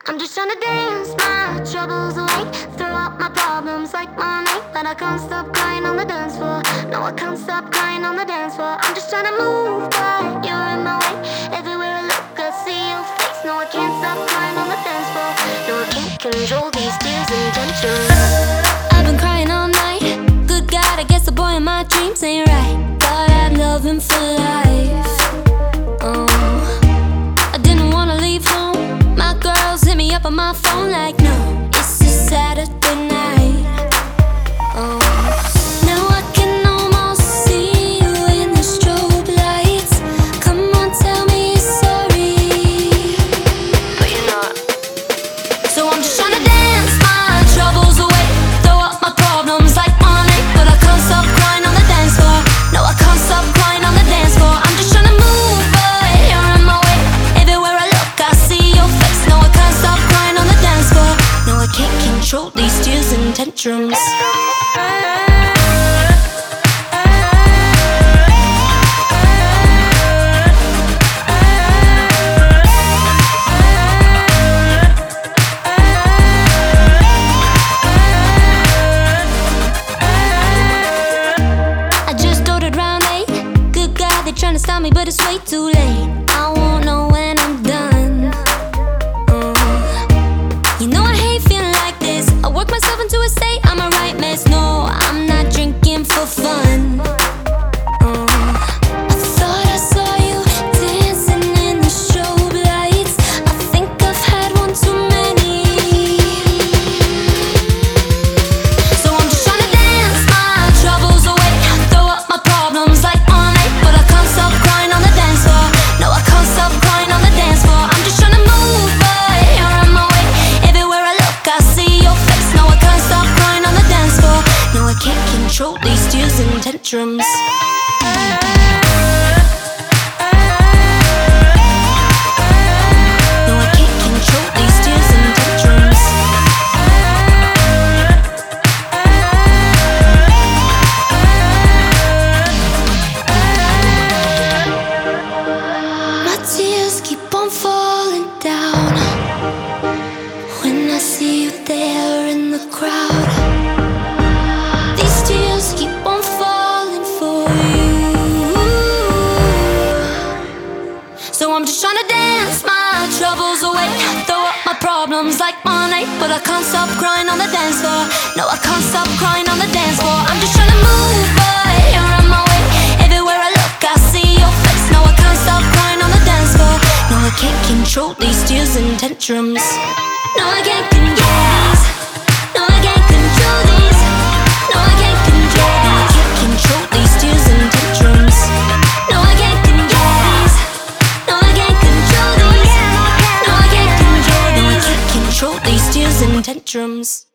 I'm just trying to dance my troubles away, throw out my problems like money, but I can't stop crying on the dance floor. No, I can't stop crying on the dance floor. I'm just trying to move, but you're in my way. Everywhere I look, I see your face. No, I can't stop crying on the dance floor. No, I can't control these tears and tensions. I've been crying all night. Good God, I guess the boy in my dreams ain't right. Thought I'd love him for life. I didn't wanna leave home. My girls hit me up on my phone like, no, it's a Saturday night. Now I can almost see you in the strobe lights. Come on, tell me you're sorry, but you're not. So I'm just trying to dance my troubles away, throw up my problems like money, but I can't stop crying on the dance floor. No, I can't stop crying on the dance floor. I'm just trying to move, but you're in my way. Everywhere I look, I see your face. No, I can't stop crying on the dance floor. No, I can't control these tears and tantrums. I just ordered round 8. Good God, they're trying to stop me, but it's way too late. I won't know when I'm done. You know I hate feeling like this. I work myself into a state, I'm a right mess. No, I'm not drinking for fun. I thought I saw you dancing in the strobe lights. I think I've had one too many. So I'm just trying to dance my troubles away, throw up my problems like money, but I can't stop crying on the dance floor. No, I can't stop crying on the dance floor. I'm just trying to move, but you're in my way. Everywhere I look, I see your face. No, I can't stop crying on the dance floor. No, I can't control these tears and tantrums. No, I can't control these tears and tantrums. My tears keep on falling down when I see you there in the crowd. These tears keep on falling for you. So I'm just trying to dance my troubles away, throw up my problems like money, but I can't stop crying on the dance floor. No, I can't stop crying on the dance floor. I'm just trying to move, but you're in my way. Everywhere I look, I see your face. No, I can't stop crying on the dance floor. No, I can't control these tears and tantrums. No, I can't control these. No, I can't control these. No, I can't control these. I can't control these tears and tantrums. No, I can't control these. No, I can't control these. No, I can't control these. No, I can't control these tears and tantrums.